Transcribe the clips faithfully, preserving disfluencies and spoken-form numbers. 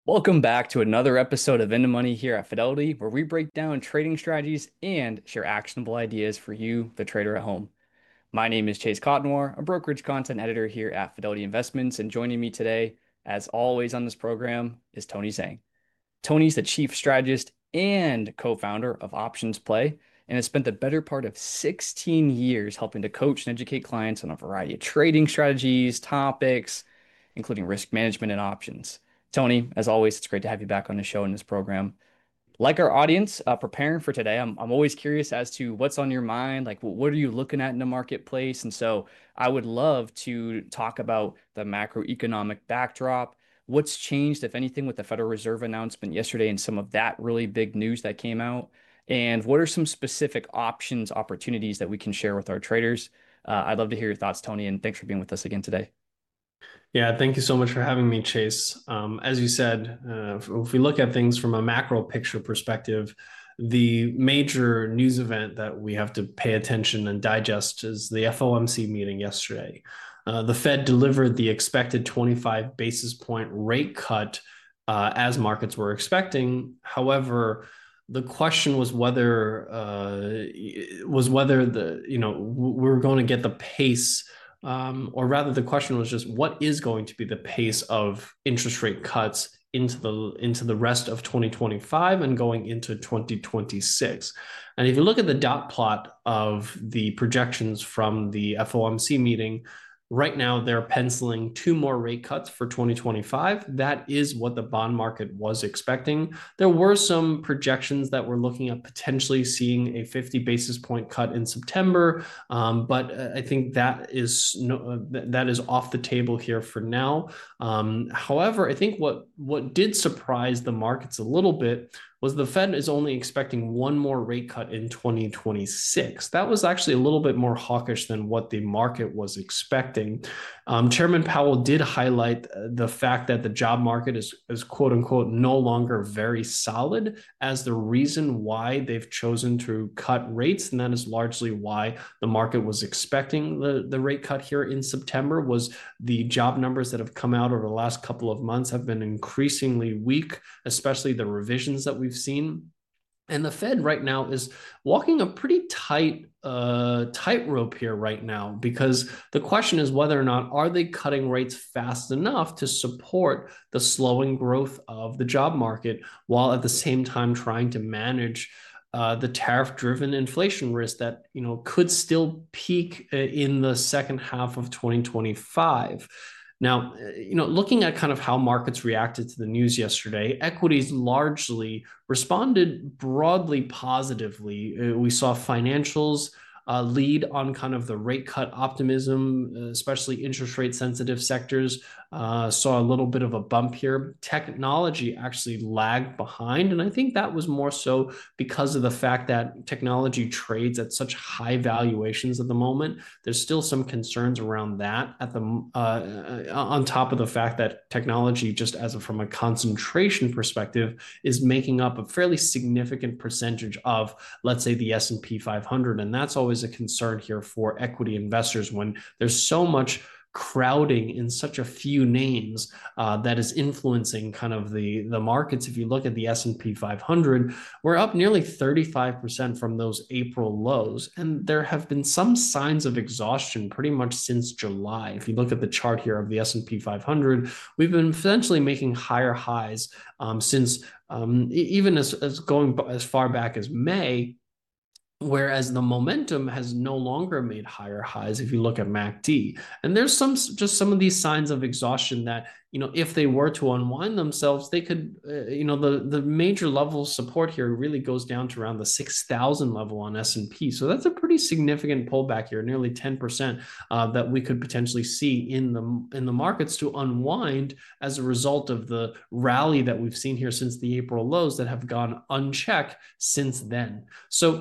Welcome back to another episode of Into Money here at Fidelity, where we break down trading strategies and share actionable ideas for you, the trader at home. My name is Chase Cottonwar, a brokerage content editor here at Fidelity Investments, and joining me today, as always on this program, is Tony Zhang. Tony's the chief strategist and co-founder of Options Play and has spent the better part of sixteen years helping to coach and educate clients on a variety of trading strategies, topics, including risk management and options. Tony, as always, it's great to have you back on the show in this program. Like our audience, uh, preparing for today, I'm, I'm always curious as to what's on your mind. Like, what, what are you looking at in the marketplace? And so I would love to talk about the macroeconomic backdrop. What's changed, if anything, with the Federal Reserve announcement yesterday and some of that really big news that came out? And what are some specific options, opportunities that we can share with our traders? Uh, I'd love to hear your thoughts, Tony, and thanks for being with us again today. Yeah, thank you so much for having me, Chase. Um, as you said, uh, if, if we look at things from a macro picture perspective, the major news event that we have to pay attention and digest is the F O M C meeting yesterday. Uh, the Fed delivered the expected twenty-five basis point rate cut uh, as markets were expecting. However, the question was whether uh, was whether the you know we were going to get the pace, um, or rather, the question was just what is going to be the pace of interest rate cuts into the into the rest of twenty twenty-five and going into twenty twenty-six. And if you look at the dot plot of the projections from the F O M C meeting, right now they're penciling two more rate cuts for twenty twenty-five. That is what the bond market was expecting. There were some projections that were looking at potentially seeing a fifty basis point cut in September, um, but I think that is no, that is off the table here for now. Um, however, I think what what did surprise the markets a little bit was the Fed is only expecting one more rate cut in twenty twenty-six. That was actually a little bit more hawkish than what the market was expecting. Um, Chairman Powell did highlight the fact that the job market is, is quote unquote no longer very solid as the reason why they've chosen to cut rates. And that is largely why the market was expecting the, the rate cut here in September. Was the job numbers that have come out over the last couple of months have been increasingly weak, especially the revisions that we've seen. And the Fed right now is walking a pretty tight uh, tightrope here right now, because the question is whether or not are they cutting rates fast enough to support the slowing growth of the job market while at the same time trying to manage uh, the tariff-driven inflation risk that you know could still peak in the second half of twenty twenty-five. Now, you know, looking at kind of how markets reacted to the news yesterday, equities largely responded broadly positively. Uh, We saw financials uh, lead on kind of the rate cut optimism, especially interest rate sensitive sectors. Uh, saw a little bit of a bump here. Technology actually lagged behind. And I think that was more so because of the fact that technology trades at such high valuations at the moment. There's still some concerns around that at the uh, on top of the fact that technology, just as a, from a concentration perspective, is making up a fairly significant percentage of, let's say, the S and P five hundred. And that's always a concern here for equity investors when there's so much crowding in such a few names uh, that is influencing kind of the, the markets. If you look at the S and P five hundred, we're up nearly thirty-five percent from those April lows. And there have been some signs of exhaustion pretty much since July. If you look at the chart here of the S and P five hundred, we've been essentially making higher highs um, since um, even as, as going as far back as May, whereas the momentum has no longer made higher highs if you look at M A C D. And there's some just some of these signs of exhaustion that, you know, if they were to unwind themselves, they could, uh, you know, the, the major level of support here really goes down to around the six thousand level on S and P. So that's a pretty significant pullback here, nearly ten percent uh, that we could potentially see in the, in the markets to unwind as a result of the rally that we've seen here since the April lows that have gone unchecked since then. So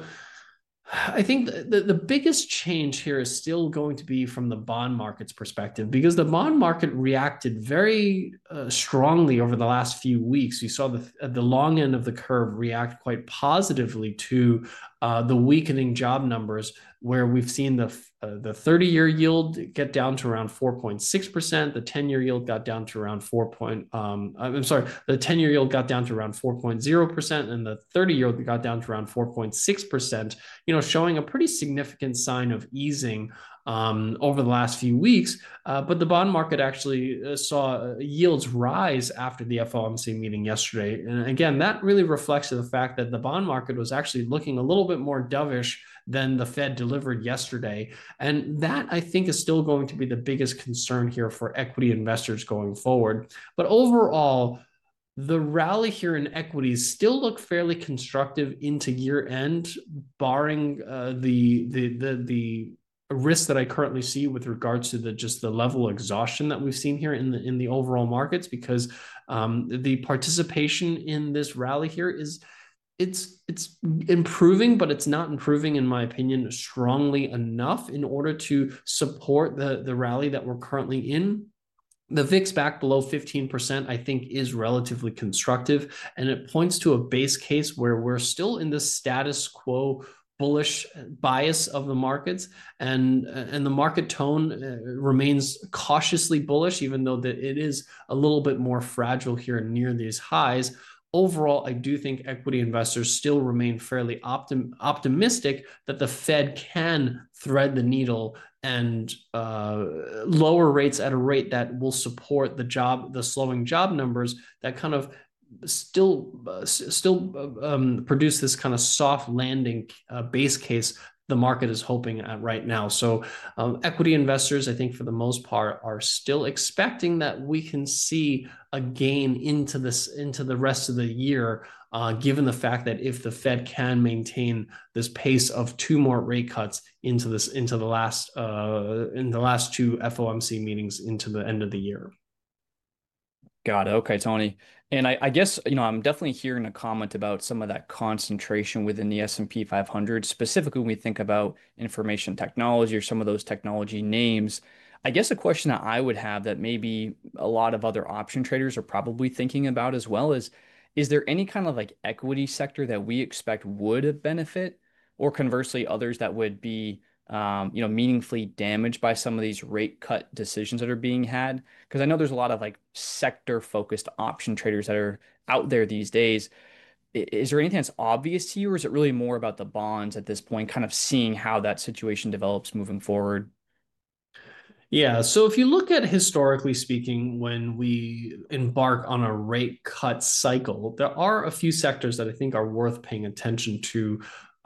I think the, the biggest change here is still going to be from the bond market's perspective, because the bond market reacted very uh, strongly over the last few weeks. You saw the, the long end of the curve react quite positively to uh, the weakening job numbers where we've seen the uh, the thirty-year yield get down to around four point six percent. The ten-year yield got down to around four point. Um, I'm sorry, the ten-year yield got down to around four point zero percent, and the thirty-year yield got down to around four point six percent. You know, showing a pretty significant sign of easing um, over the last few weeks. Uh, but the bond market actually uh, saw yields rise after the F O M C meeting yesterday. And again, that really reflects the fact that the bond market was actually looking a little bit more dovish than the Fed delivered yesterday. And that, I think, is still going to be the biggest concern here for equity investors going forward. But overall, the rally here in equities still look fairly constructive into year end, barring uh, the, the, the, the, risk that I currently see with regards to the just the level of exhaustion that we've seen here in the in the overall markets, because um, the participation in this rally here is it's it's improving, but it's not improving, in my opinion, strongly enough in order to support the the rally that we're currently in. The V I X back below fifteen percent, I think, is relatively constructive, and it points to a base case where we're still in the status quo bullish bias of the markets, and and the market tone uh, remains cautiously bullish, even though that it is a little bit more fragile here near these highs. Overall, I do think equity investors still remain fairly optim- optimistic that the Fed can thread the needle and uh, lower rates at a rate that will support the job, the slowing job numbers that kind of still uh, still um, produce this kind of soft landing uh, base case the market is hoping at right now. So um, equity investors, I think, for the most part, are still expecting that we can see a gain into this into the rest of the year, uh, given the fact that if the Fed can maintain this pace of two more rate cuts into this into the last uh, in the last two F O M C meetings into the end of the year. Got it. Okay, Tony. And I, I guess, you know, I'm definitely hearing a comment about some of that concentration within the S and P five hundred, specifically when we think about information technology or some of those technology names. I guess a question that I would have that maybe a lot of other option traders are probably thinking about as well is, is there any kind of like equity sector that we expect would benefit, or conversely, others that would be um, you know, meaningfully damaged by some of these rate cut decisions that are being had? Because I know there's a lot of like sector focused option traders that are out there these days. Is there anything that's obvious to you, or is it really more about the bonds at this point, kind of seeing how that situation develops moving forward? Yeah, so if you look at historically speaking, when we embark on a rate cut cycle, there are a few sectors that I think are worth paying attention to,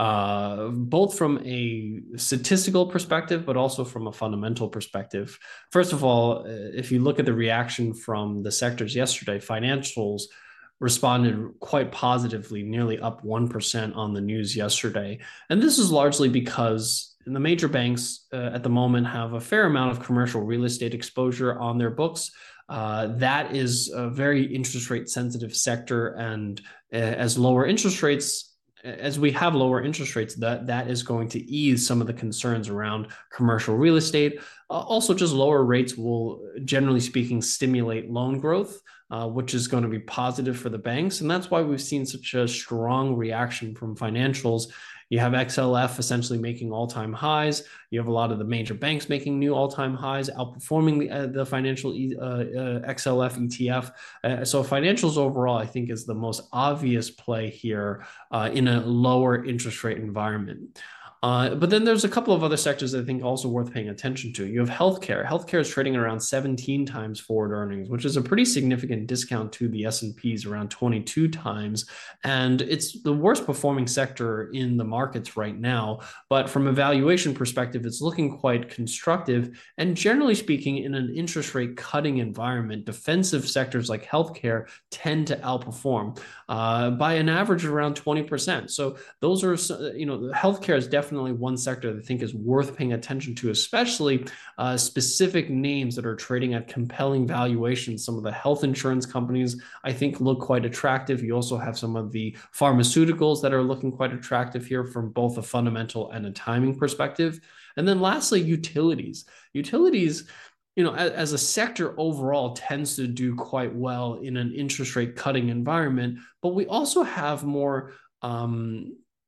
uh, both from a statistical perspective, but also from a fundamental perspective. First of all, uh, if you look at the reaction from the sectors yesterday, financials responded quite positively, nearly up one percent on the news yesterday. And this is largely because the major banks uh, at the moment have a fair amount of commercial real estate exposure on their books. Uh, that is a very interest rate sensitive sector. And uh, as lower interest rates, as we have lower interest rates, that, that is going to ease some of the concerns around commercial real estate. Uh, also, just lower rates will, generally speaking, stimulate loan growth, uh, which is going to be positive for the banks. And that's why we've seen such a strong reaction from financials. You have X L F essentially making all-time highs. You have a lot of the major banks making new all-time highs, outperforming the, uh, the financial uh, uh, X L F E T F. Uh, so financials overall, I think, is the most obvious play here uh, in a lower interest rate environment. Uh, but then there's a couple of other sectors that I think also worth paying attention to. You have healthcare. Healthcare is trading around seventeen times forward earnings, which is a pretty significant discount to the S and P's around twenty-two times. And it's the worst performing sector in the markets right now. But from a valuation perspective, it's looking quite constructive. And generally speaking, in an interest rate cutting environment, defensive sectors like healthcare tend to outperform uh, by an average of around twenty percent. So those are, you know, healthcare is definitely one sector that I think is worth paying attention to, especially uh, specific names that are trading at compelling valuations. Some of the health insurance companies, I think, look quite attractive. You also have some of the pharmaceuticals that are looking quite attractive here from both a fundamental and a timing perspective. And then lastly, utilities. Utilities, you know, as, as a sector overall tends to do quite well in an interest rate cutting environment, but we also have more um,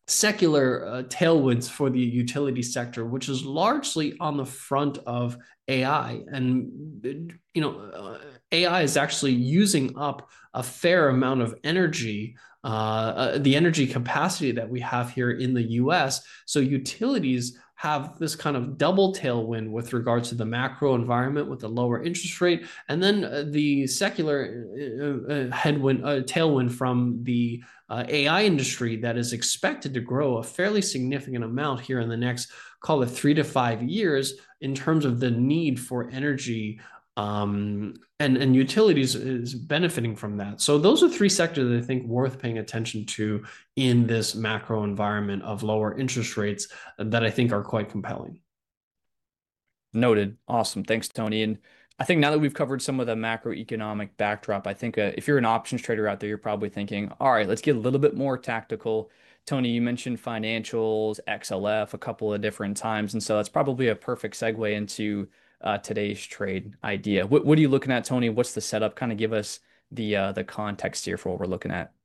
secular uh, tailwinds for the utility sector, which is largely on the front of A I. And, you know, uh, A I is actually using up a fair amount of energy, uh, uh, the energy capacity that we have here in the U S. So utilities have this kind of double tailwind with regards to the macro environment with the lower interest rate, and then uh, the secular uh, uh, headwind, uh, tailwind from the uh, A I industry that is expected to grow a fairly significant amount here in the next, call it three to five years, in terms of the need for energy. Um, and, and utilities is benefiting from that. So those are three sectors that I think worth paying attention to in this macro environment of lower interest rates that I think are quite compelling. Noted. Awesome. Thanks, Tony. And I think now that we've covered some of the macroeconomic backdrop, I think uh, if you're an options trader out there, you're probably thinking, all right, let's get a little bit more tactical. Tony, you mentioned financials, X L F a couple of different times. And so that's probably a perfect segue into uh, today's trade idea. What, what are you looking at, Tony? What's the setup? Kind of give us the uh, the context here for what we're looking at.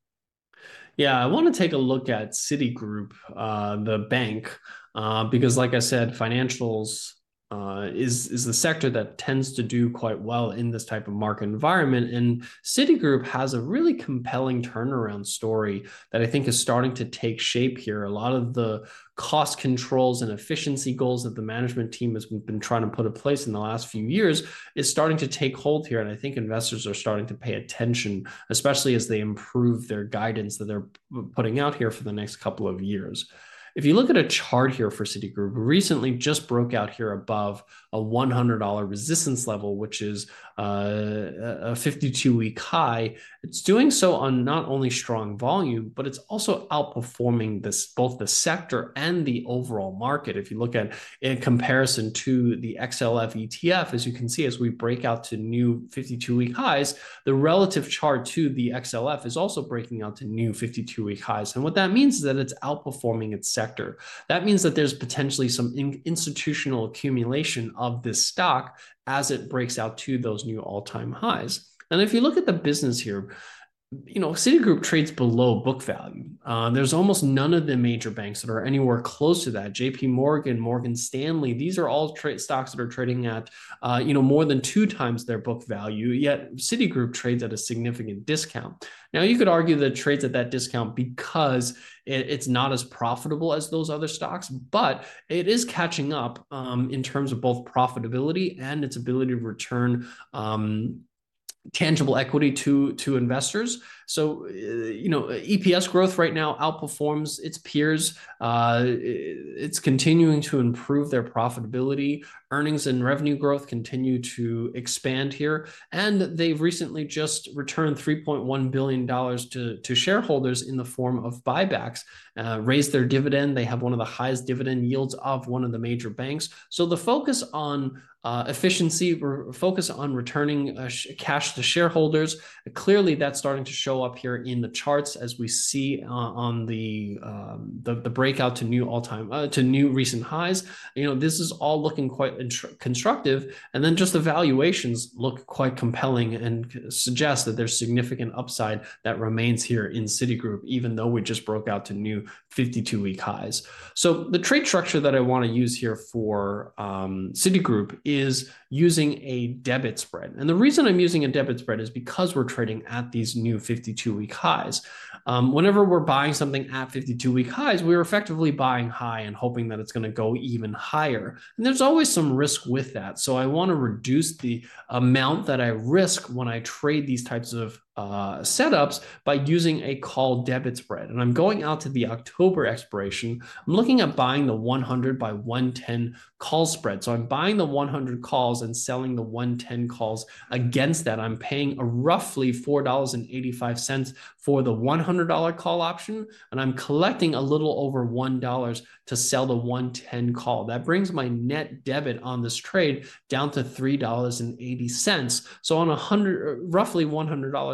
Yeah, I want to take a look at Citigroup, uh, the bank, uh, because, like I said, financials uh, is is the sector that tends to do quite well in this type of market environment. And Citigroup has a really compelling turnaround story that I think is starting to take shape here. A lot of the cost controls and efficiency goals that the management team has been trying to put in place in the last few years is starting to take hold here. And I think investors are starting to pay attention, especially as they improve their guidance that they're putting out here for the next couple of years. If you look at a chart here for Citigroup, recently just broke out here above a one hundred dollar resistance level, which is uh, a fifty-two week high. It's doing so on not only strong volume, but it's also outperforming this both the sector and the overall market. If you look at in comparison to the X L F E T F, as you can see, as we break out to new fifty-two week highs, the relative chart to the X L F is also breaking out to new fifty-two week highs. And what that means is that it's outperforming its sector. That means that there's potentially some in institutional accumulation of this stock as it breaks out to those new all-time highs. And if you look at the business here, you know, Citigroup trades below book value. Uh, there's almost none of the major banks that are anywhere close to that. J P Morgan, Morgan Stanley, these are all trade stocks that are trading at, uh, you know, more than two times their book value. Yet Citigroup trades at a significant discount. Now, you could argue that it trades at that discount because it, it's not as profitable as those other stocks, but it is catching up um, in terms of both profitability and its ability to return um, tangible equity to to investors. So, uh, you know, E P S growth right now outperforms its peers. Uh, it's continuing to improve their profitability. Earnings and revenue growth continue to expand here. And they've recently just returned three point one billion dollars to, to shareholders in the form of buybacks, uh, raised their dividend. They have one of the highest dividend yields of one of the major banks. So the focus on Uh, efficiency, focus on returning uh, cash to shareholders. Clearly, that's starting to show up here in the charts as we see uh, on the, um, the the breakout to new all-time uh, to new recent highs. You know, this is all looking quite constructive, and then just the valuations look quite compelling and suggest that there's significant upside that remains here in Citigroup, even though we just broke out to new fifty-two week highs. So the trade structure that I want to use here for um, Citigroup is using a debit spread. And the reason I'm using a debit spread is because we're trading at these new fifty-two week highs. Um, whenever we're buying something at fifty-two week highs, we're effectively buying high and hoping that it's going to go even higher. And there's always some risk with that. So I want to reduce the amount that I risk when I trade these types of uh, setups by using a call debit spread. And I'm going out to the October expiration. I'm looking at buying the one hundred by one ten call spread. So I'm buying the one hundred calls and selling the one ten calls against that. I'm paying a roughly four dollars and eighty-five cents for the one hundred dollar call option, and I'm collecting a little over one dollar to sell the one ten call. That brings my net debit on this trade down to three dollars and eighty cents. So on a hundred, roughly one hundred dollars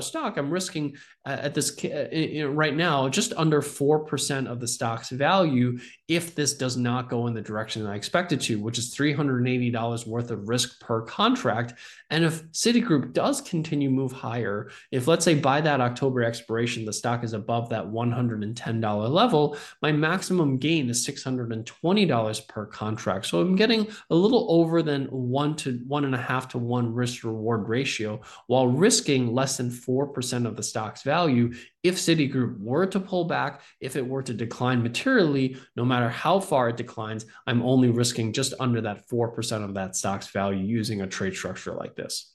stock, I'm risking uh, at this uh, right now just under four percent of the stock's value if this does not go in the direction that I expect it to, which is three hundred eighty dollars worth of risk per contract. And if Citigroup does continue move higher, if let's say by that October expiration, the stock is above that one hundred ten dollars level, my maximum gain is six hundred twenty dollars per contract. So I'm getting a little over than one to one and a half to one risk reward ratio while risking less than four percent of the stock's value. If Citigroup were to pull back, if it were to decline materially, no matter how far it declines, I'm only risking just under that four percent of that stock's value using a trade structure like this.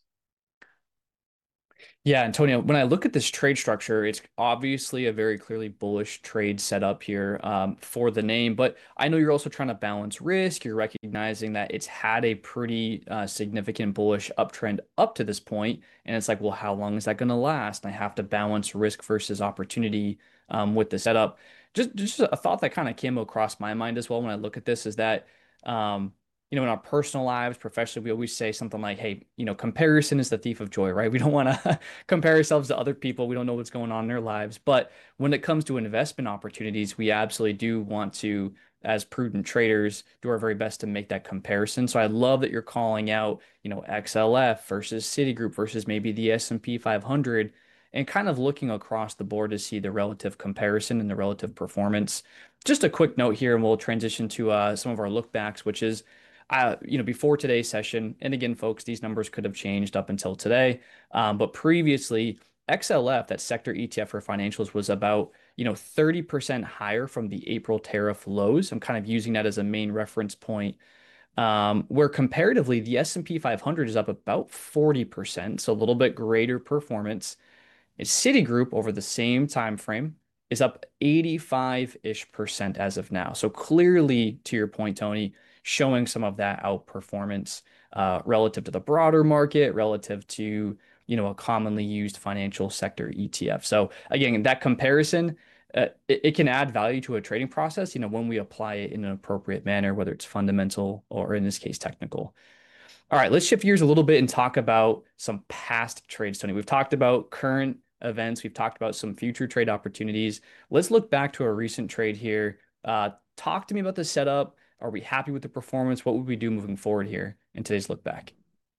Yeah, Antonio, when I look at this trade structure, it's obviously a very clearly bullish trade setup here um, for the name, but I know you're also trying to balance risk. You're recognizing that it's had a pretty uh, significant bullish uptrend up to this point, and it's like, well, how long is that going to last? And I have to balance risk versus opportunity um, with the setup. Just, just a thought that kind of came across my mind as well when I look at this is that um, you know, in our personal lives, professionally, we always say something like, hey, you know, comparison is the thief of joy, right? We don't want to compare ourselves to other people. We don't know what's going on in their lives. But when it comes to investment opportunities, we absolutely do want to, as prudent traders, do our very best to make that comparison. So I love that you're calling out, you know, X L F versus Citigroup versus maybe the S and P five hundred and kind of looking across the board to see the relative comparison and the relative performance. Just a quick note here, and we'll transition to uh, some of our look backs, which is uh, you know, before today's session, and again, folks, these numbers could have changed up until today, um, but previously, X L F, that sector E T F for financials, was about, you know, thirty percent higher from the April tariff lows. I'm kind of using that as a main reference point, um, where comparatively, the S and P five hundred is up about forty percent, so a little bit greater performance. Citigroup over the same time frame is up eighty-five-ish percent as of now. So clearly, to your point, Tony, showing some of that outperformance uh, relative to the broader market, relative to, you know, a commonly used financial sector E T F. So again, that comparison, uh, it, it can add value to a trading process, you know, when we apply it in an appropriate manner, whether it's fundamental or in this case, technical. All right, let's shift gears a little bit and talk about some past trades, Tony. We've talked about current events. We've talked about some future trade opportunities. Let's look back to a recent trade here. Uh, talk to me about the setup. Are we happy with the performance? What would we do moving forward here in today's look back?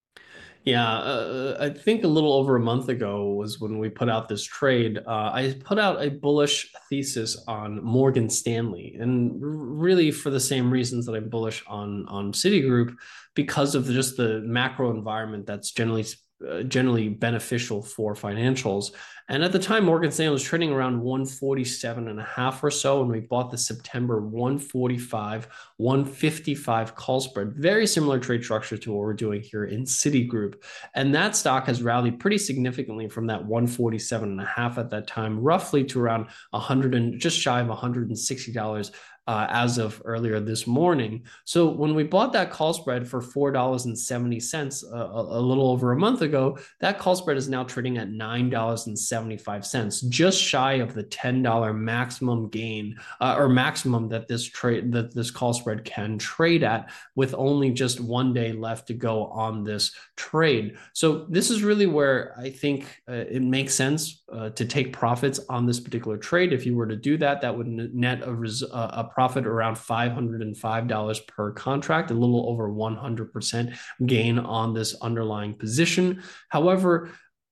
Yeah, uh, I think a little over a month ago was when we put out this trade. Uh, I put out a bullish thesis on Morgan Stanley, and really for the same reasons that I'm bullish on on Citigroup, because of just the macro environment that's generally uh, generally beneficial for financials. And at the time, Morgan Stanley was trading around one forty-seven and a half or so, and we bought the September one forty-five, one fifty-five call spread. Very similar trade structure to what we're doing here in Citigroup. And that stock has rallied pretty significantly from that one forty-seven and a half at that time, roughly to around one hundred and just shy of one hundred sixty dollars Uh, as of earlier this morning. So when we bought that call spread for four dollars and seventy cents a, a little over a month ago, that call spread is now trading at nine dollars and seventy-five cents, just shy of the ten dollars maximum gain uh, or maximum that this trade that this call spread can trade at, with only just one day left to go on this trade. So this is really where I think uh, it makes sense uh, to take profits on this particular trade. If you were to do that, that would net a, res- a profit around five hundred five dollars per contract, a little over one hundred percent gain on this underlying position. However,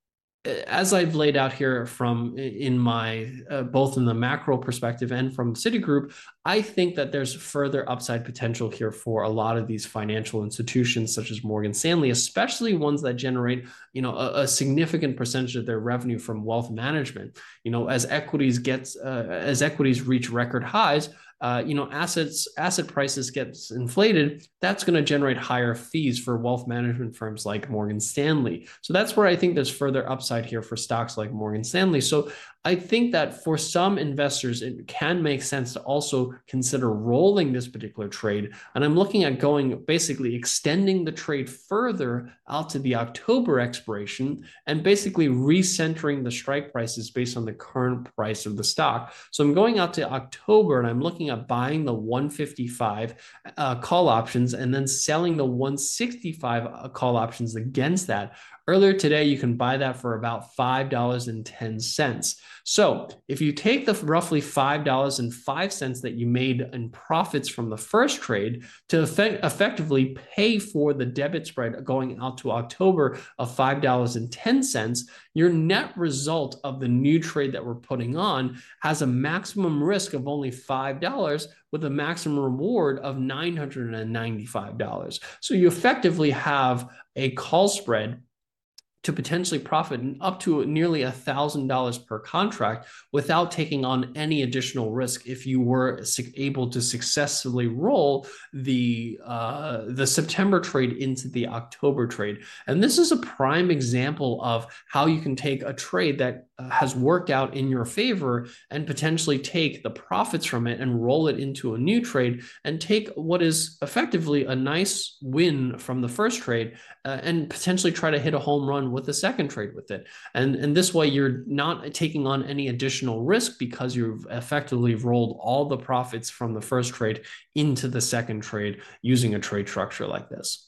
as I've laid out here from in my uh, both in the macro perspective and from Citigroup, I think that there's further upside potential here for a lot of these financial institutions such as Morgan Stanley, especially ones that generate, you know, a, a significant percentage of their revenue from wealth management. You know, as equities gets uh, as equities reach record highs, Uh, you know, assets, asset prices gets inflated, that's going to generate higher fees for wealth management firms like Morgan Stanley. So that's where I think there's further upside here for stocks like Morgan Stanley. So I think that for some investors, it can make sense to also consider rolling this particular trade. And I'm looking at going, basically extending the trade further out to the October expiration and basically recentering the strike prices based on the current price of the stock. So I'm going out to October and I'm looking at buying the one fifty-five uh, call options and then selling the one sixty-five uh, call options against that Earlier today, you can buy that for about five dollars and ten cents. So if you take the roughly five dollars and five cents that you made in profits from the first trade to effect effectively pay for the debit spread going out to October of five dollars and ten cents, your net result of the new trade that we're putting on has a maximum risk of only five dollars with a maximum reward of nine hundred ninety-five dollars. So you effectively have a call spread to potentially profit up to nearly one thousand dollars per contract without taking on any additional risk if you were able to successfully roll the, uh, the September trade into the October trade. And this is a prime example of how you can take a trade that has worked out in your favor and potentially take the profits from it and roll it into a new trade and take what is effectively a nice win from the first trade uh, and potentially try to hit a home run with the second trade with it. And, and this way you're not taking on any additional risk because you've effectively rolled all the profits from the first trade into the second trade using a trade structure like this.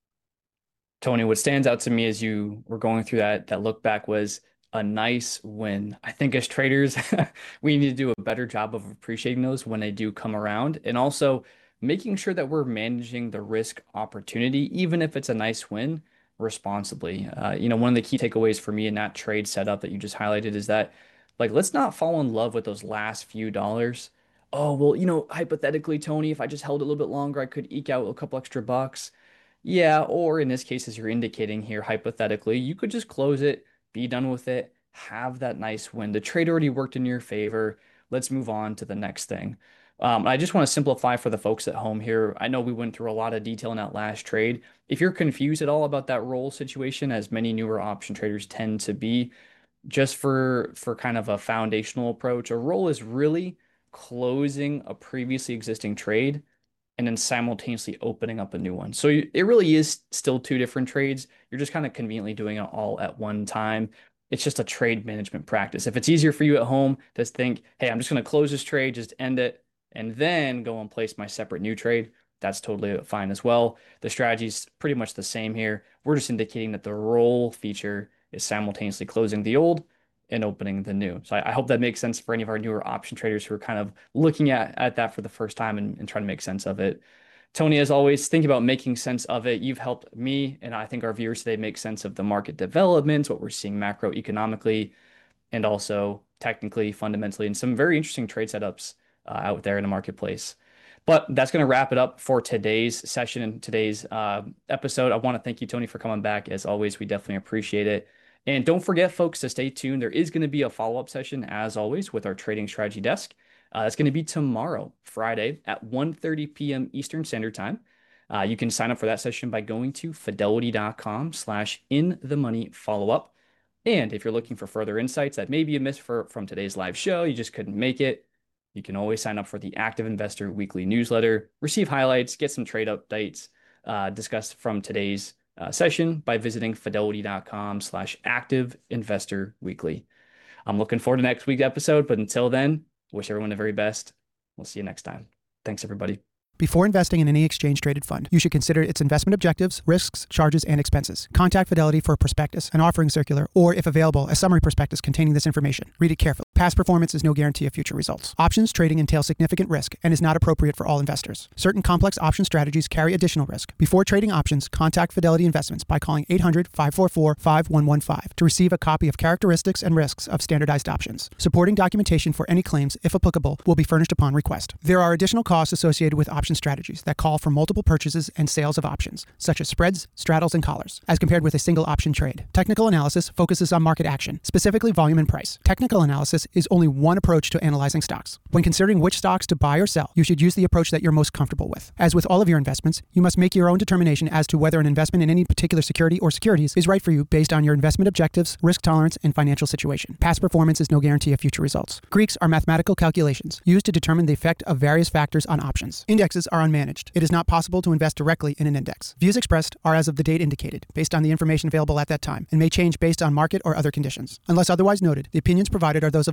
Tony, what stands out to me as you were going through that, that look back was a nice win. I think as traders, we need to do a better job of appreciating those when they do come around, and also making sure that we're managing the risk opportunity, even if it's a nice win, responsibly. Uh, you know, one of the key takeaways for me in that trade setup that you just highlighted is that, like, let's not fall in love with those last few dollars. Oh, well, you know, hypothetically, Tony, if I just held it a little bit longer, I could eke out a couple extra bucks. Yeah, or in this case, as you're indicating here, hypothetically, you could just close it, be done with it, have that nice win. The trade already worked in your favor. Let's move on to the next thing. Um, I just want to simplify for the folks at home here. I know we went through a lot of detail in that last trade. If you're confused at all about that roll situation, as many newer option traders tend to be, just for for kind of a foundational approach, a roll is really closing a previously existing trade and then simultaneously opening up a new one. So it really is still two different trades. You're just kind of conveniently doing it all at one time. It's just a trade management practice. If it's easier for you at home to think, hey, I'm just going to close this trade, just end it, and then go and place my separate new trade, that's totally fine as well. The strategy is pretty much the same here. We're just indicating that the roll feature is simultaneously closing the old and opening the new. So I, I hope that makes sense for any of our newer option traders who are kind of looking at, at that for the first time and, and trying to make sense of it. Tony, as always, think about making sense of it. You've helped me, and I think our viewers today, make sense of the market developments, what we're seeing macroeconomically, and also technically, fundamentally, and some very interesting trade setups uh, out there in the marketplace. But that's going to wrap it up for today's session and today's uh, episode. I want to thank you, Tony, for coming back. As always, we definitely appreciate it. And don't forget, folks, to stay tuned. There is going to be a follow-up session, as always, with our trading strategy desk. Uh, it's going to be tomorrow, Friday, at one thirty p m Eastern Standard Time. Uh, you can sign up for that session by going to fidelity.com slash in the money follow-up. And if you're looking for further insights that maybe you missed for, from today's live show, you just couldn't make it, you can always sign up for the Active Investor Weekly newsletter, receive highlights, get some trade updates uh, discussed from today's uh, session by visiting fidelity.com slash active investor weekly. I'm looking forward to next week's episode, but until then, wish everyone the very best. We'll see you next time. Thanks, everybody. Before investing in any exchange-traded fund, you should consider its investment objectives, risks, charges, and expenses. Contact Fidelity for a prospectus, an offering circular, or, if available, a summary prospectus containing this information. Read it carefully. Past performance is no guarantee of future results. Options trading entails significant risk and is not appropriate for all investors. Certain complex option strategies carry additional risk. Before trading options, contact Fidelity Investments by calling eight hundred, five four four, five one one five to receive a copy of characteristics and risks of standardized options. Supporting documentation for any claims, if applicable, will be furnished upon request. There are additional costs associated with option strategies that call for multiple purchases and sales of options, such as spreads, straddles, and collars, as compared with a single option trade. Technical analysis focuses on market action, specifically volume and price. Technical analysis is only one approach to analyzing stocks. When considering which stocks to buy or sell, you should use the approach that you're most comfortable with. As with all of your investments, you must make your own determination as to whether an investment in any particular security or securities is right for you based on your investment objectives, risk tolerance, and financial situation. Past performance is no guarantee of future results. Greeks are mathematical calculations used to determine the effect of various factors on options. Indexes are unmanaged. It is not possible to invest directly in an index. Views expressed are as of the date indicated, based on the information available at that time, and may change based on market or other conditions. Unless otherwise noted, the opinions provided are those of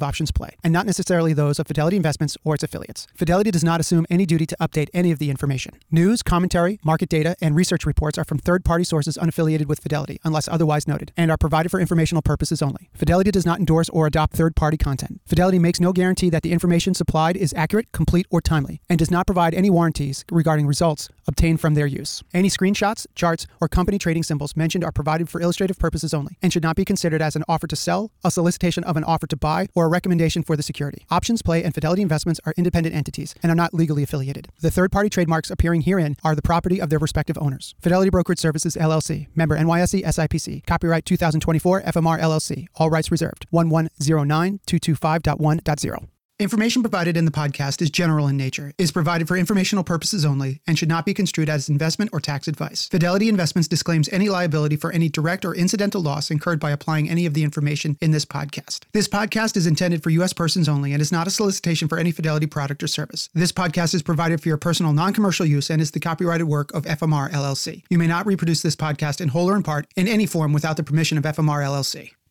of Options Play, and not necessarily those of Fidelity Investments or its affiliates. Fidelity does not assume any duty to update any of the information. News, commentary, market data, and research reports are from third-party sources unaffiliated with Fidelity, unless otherwise noted, and are provided for informational purposes only. Fidelity does not endorse or adopt third-party content. Fidelity makes no guarantee that the information supplied is accurate, complete, or timely, and does not provide any warranties regarding results obtained from their use. Any screenshots, charts, or company trading symbols mentioned are provided for illustrative purposes only and should not be considered as an offer to sell, a solicitation of an offer to buy, or a recommendation for the security. Options Play and Fidelity Investments are independent entities and are not legally affiliated. The third-party trademarks appearing herein are the property of their respective owners. Fidelity Brokerage Services, L L C. Member N Y S E S I P C. Copyright two thousand twenty-four F M R L L C. All rights reserved. one one zero nine two two five point one point zero. Information provided in the podcast is general in nature, is provided for informational purposes only, and should not be construed as investment or tax advice. Fidelity Investments disclaims any liability for any direct or incidental loss incurred by applying any of the information in this podcast. This podcast is intended for U S persons only and is not a solicitation for any Fidelity product or service. This podcast is provided for your personal non-commercial use and is the copyrighted work of F M R L L C. You may not reproduce this podcast in whole or in part in any form without the permission of F M R L L C.